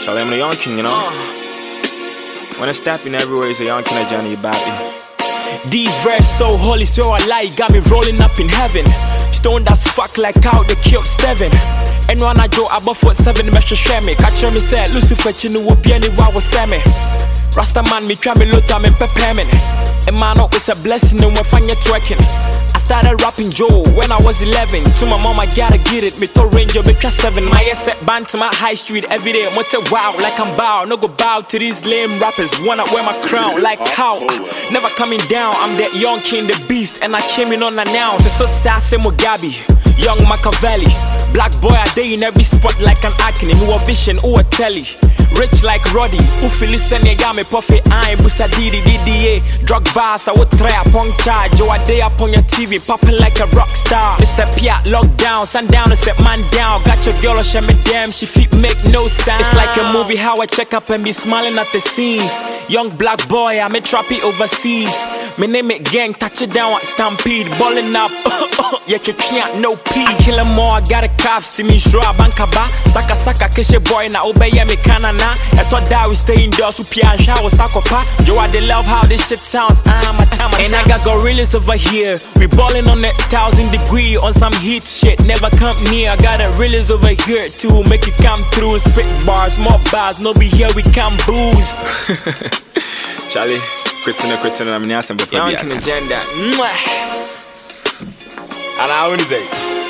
Charlie, I'm the young king, you know. When I step in everywhere, it's a young king, I Johnny Bappy. These verses so holy, so I lie, got me rolling up in heaven. Stoned as fuck like how they killed Steven. And when I go above 47, me share me. Catch me say, Lucifer, you know what be anywhere was me. Rasta man, me try me look, I'm in peppermint. And man, it's a blessing, and we're finding twerking. I started rapping Joe when I was 11. To my mom, I gotta get it. Me to Ranger, me class 7. My set band to my high street every day. I'm wow, like I'm bow. No go bow to these lame rappers. Wanna wear my crown, like how? Never coming down. I'm that young king, the beast, and I came in unannounced. So sassy, Mugabe, young Machiavelli. Black boy, I day in every spot like an acne. Who a vision, who a telly. Rich like Roddy, who feel listen, you got me puffy eye, busa didi DDA. Drug bars, I would try upon charge. Joe a day upon your TV, popping like a rock star. Mr. Piat, lockdown, sundown, and set man down. Got your girl, she me damn, she feet make no sound. It's like a movie, how I check up and be smiling at the scenes. Young black boy, I'm a trappy overseas. Me name it gang, touch it down at Stampede. Ballin' up, yeah, you can't no peace. I kill 'em all, I got a cops to me, sure, bankaba. Saka saka, kiss your boy, na obey me canana. I thought that we stay indoors, with Pia and shower, sakopa. Joe, I love how this shit sounds, and I got gorillas over here. We ballin' on that 1,000-degree, on some heat shit, never come near. I got a realers over here too, make it come through. Spit bars, more bars, no be here, we come booze. Charlie, quitting, I'm in the Young king agenda. And I wouldn't say.